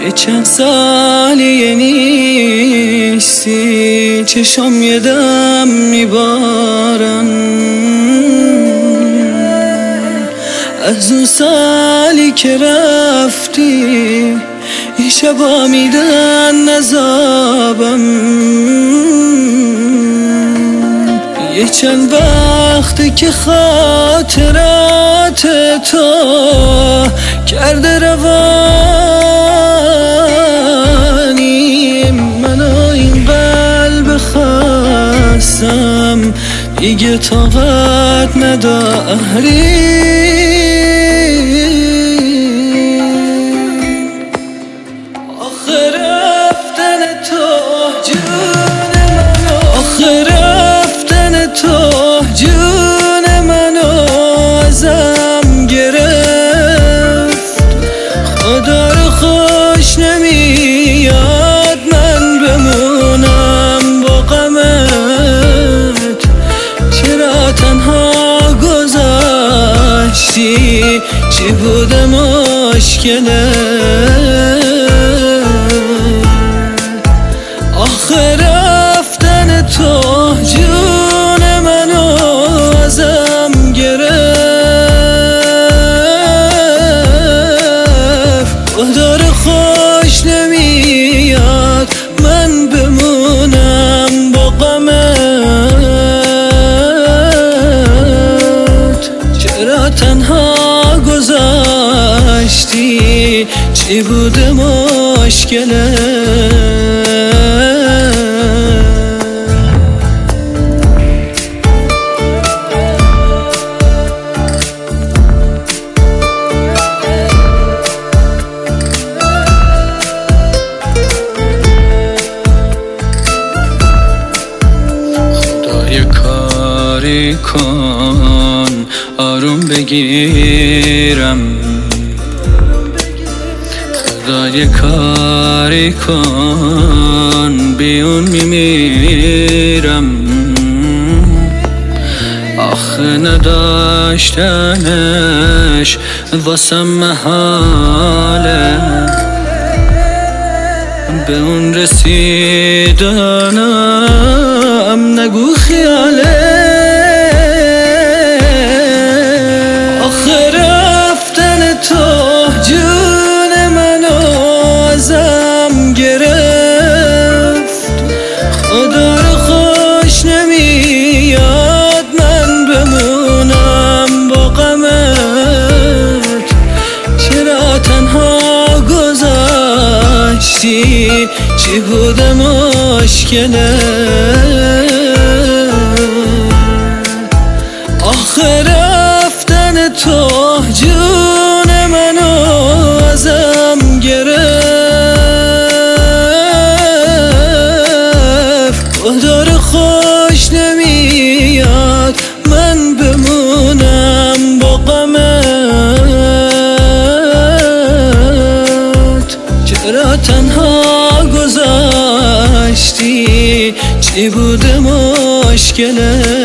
یه چند سالیه نیستی، چشم یه دم میبارن از اون سالی که رفتی. یه شبا میدن نزابم، یه چند وقته که خاطرات تو کرده روانی منو. این قلب خستم دیگه طاقت نداری. آخر رفتن تو جون منو، آخر رفتن تو جون منو ازم گرفت. خدا رو خوش نمیاد من بمونم با غمت. چرا تنها گذاشتی؟ چی بوده مشکله؟ آخر رفتن تو جون منو ازم گرفت. خدا رو خوش نمیاد من بمونم با غمت. چرا تنها گذاشتی؟ چی بوده مشکله؟ یه کاری کن آروم بگیرم، خدا یه کاری کن بیون میمیرم. آخه نداشتنش واسم محاله، به اون رسیدنم نگو خیاله. آخر رفتن تو جون منو ازم گرفت. خدا رو خوش نمیاد من بمونم با غمت. چرا تنها گذاشتی؟ چی بوده مشکله؟ آخر رفتن تو جون منو ازم گرفت. خدا رو خوش نمیاد من بمونم با غمت. چرا تنها گذاشتی؟ چی بوده مشکله؟